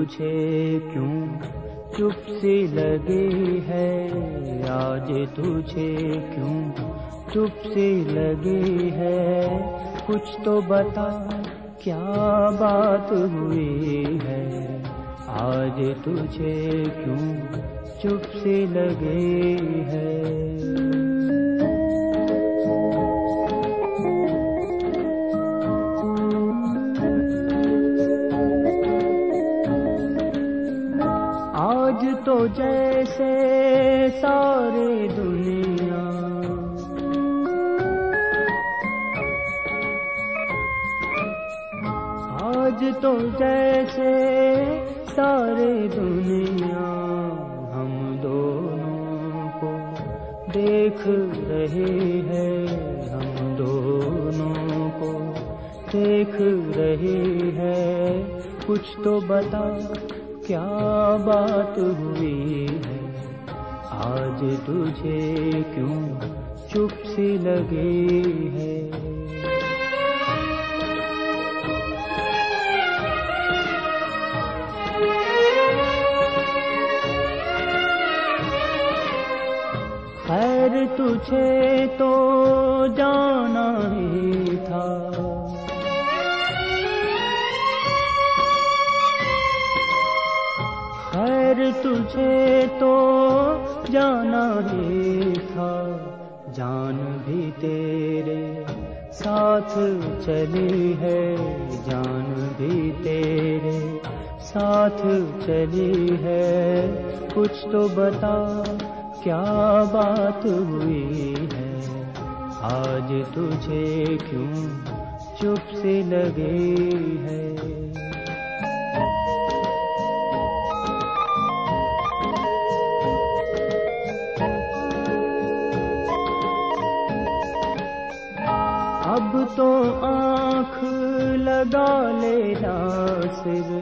तुझे क्यों चुप सी लगी है, आज तुझे क्यों चुप सी लगी है, कुछ तो बता क्या बात हुई है, आज तुझे क्यों चुप सी लगी है। आज तो जैसे सारी दुनिया आज तो जैसे सारी दुनिया हम दोनों को देख रही है, हम दोनों को देख रही है, कुछ तो बता क्या बात हुई है, आज तुझे क्यों चुप सी लगी है। खैर तुझे तो जाना ही था, खैर तुझे तो जाना ही था, जान भी तेरे साथ चली है, जान भी तेरे साथ चली है, कुछ तो बता क्या बात हुई है, आज तुझे क्यों चुप सी लगी है। अब तो आँख लगा लेना सिर,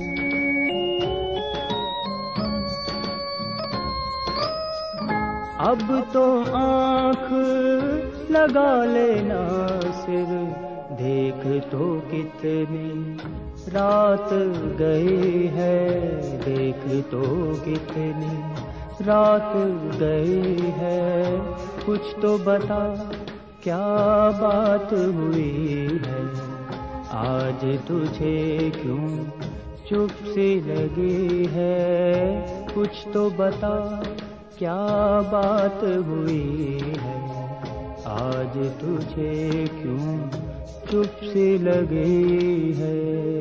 अब तो आँख लगा लेना सिर, देख तो कितनी रात गई है, देख तो कितनी रात गई है, कुछ तो बता क्या बात हुई है, आज तुझे क्यों चुप सी लगी है, कुछ तो बता क्या बात हुई है, आज तुझे क्यों चुप सी लगी है।